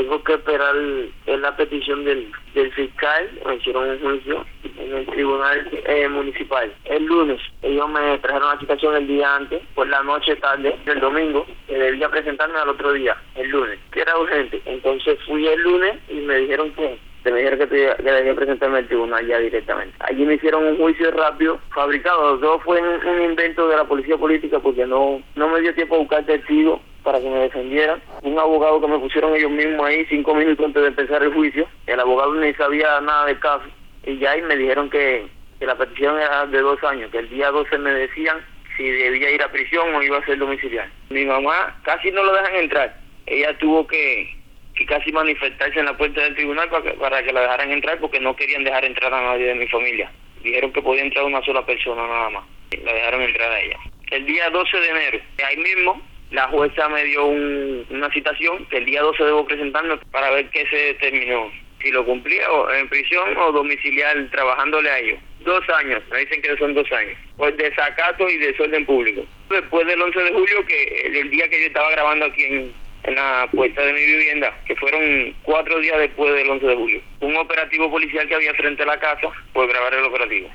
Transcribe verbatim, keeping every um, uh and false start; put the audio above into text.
tengo que esperar en la petición del, del fiscal. Me hicieron un juicio en el tribunal eh, municipal el lunes. Ellos me trajeron la citación el día antes, por la noche tarde del domingo, que debía presentarme al otro día, el lunes, que era urgente. Entonces fui el lunes y me dijeron que me dijeron que, te, que debía presentarme al tribunal ya directamente. Allí me hicieron un juicio rápido, fabricado. Todo fue un, un invento de la policía política porque no, no me dio tiempo a buscar testigos para que me defendieran. Un abogado que me pusieron ellos mismos ahí cinco minutos antes de empezar el juicio. El abogado ni sabía nada del caso. Y ya ahí me dijeron que, que la petición era de dos años, que el día doce me decían si debía ir a prisión o iba a ser domiciliario. Mi mamá casi no lo dejan entrar. Ella tuvo que, que casi manifestarse en la puerta del tribunal para que, para que la dejaran entrar porque no querían dejar entrar a nadie de mi familia. Dijeron que podía entrar una sola persona nada más. La dejaron entrar a ella. El día doce de enero, ahí mismo, la jueza me dio un, una citación que el día doce debo presentarme para ver qué se determinó. Si lo cumplía o en prisión o domiciliar trabajándole a ellos. Dos años, me dicen que son dos años. Por desacato y desorden público. Después del once de julio, que el, el día que yo estaba grabando aquí en, en la puerta de mi vivienda, que fueron cuatro días después del once de julio. Un operativo policial que había frente a la casa por grabar el operativo.